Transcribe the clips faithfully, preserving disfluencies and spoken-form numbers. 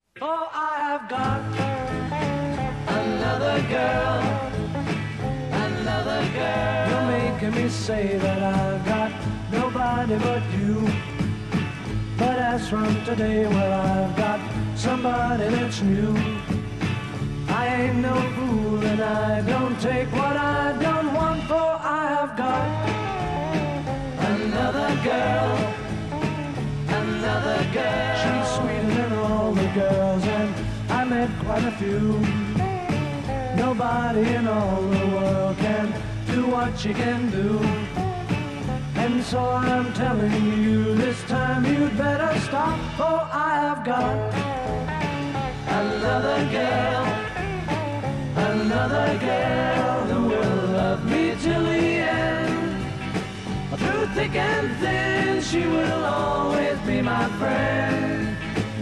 Oh, I have got another girl, another girl. You're making me say that I've got nobody but you. But as from today, well, I've got somebody that's new. I ain't no fool and I don't take what I don't want, for I have got another girl, another girl. She's sweeter than all the girls, and I met quite a few. Nobody in all the world can do what she can do. And so I'm telling you, this time you'd better stop, for I have got another girl, another girl who will love me till the end. Through thick and thin, she will always be my friend.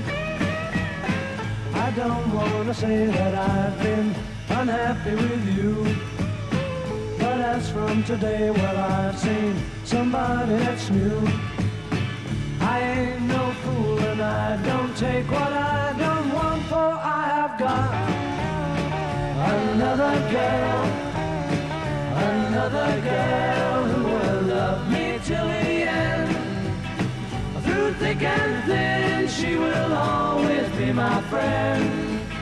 I don't want to say that I've been unhappy with you, but as from today, well, I've seen somebody that's new. I ain't no fool and I don't take what I don't want, for I have got another girl, another girl who will love me till the end. Through thick and thin, she will always be my friend.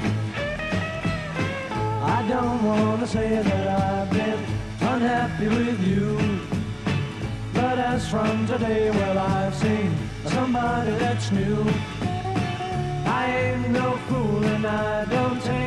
I don't want to say that I've been unhappy with you, but as from today, well, I've seen somebody that's new. I ain't no fool and I don't take